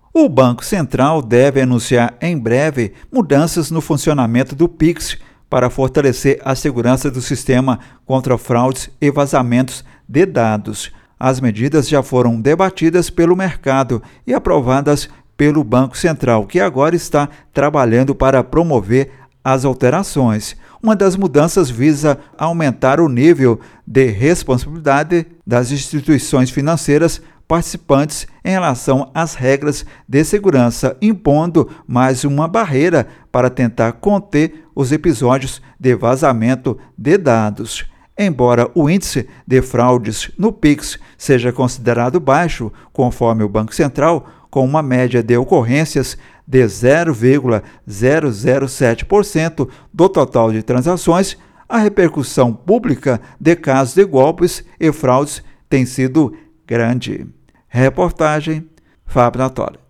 O Banco Central deve anunciar em breve mudanças no funcionamento do Pix para fortalecer a segurança do sistema contra fraudes e vazamentos de dados. As medidas já foram debatidas pelo mercado e aprovadas pelo Banco Central, que agora está trabalhando para promover as alterações. Uma das mudanças visa aumentar o nível de responsabilidade das instituições financeiras participantes em relação às regras de segurança, impondo mais uma barreira para tentar conter os episódios de vazamento de dados. Embora o índice de fraudes no Pix seja considerado baixo, conforme o Banco Central, com uma média de ocorrências de 0,007% do total de transações, a repercussão pública de casos de golpes e fraudes tem sido grande. Reportagem Fábio Natoli.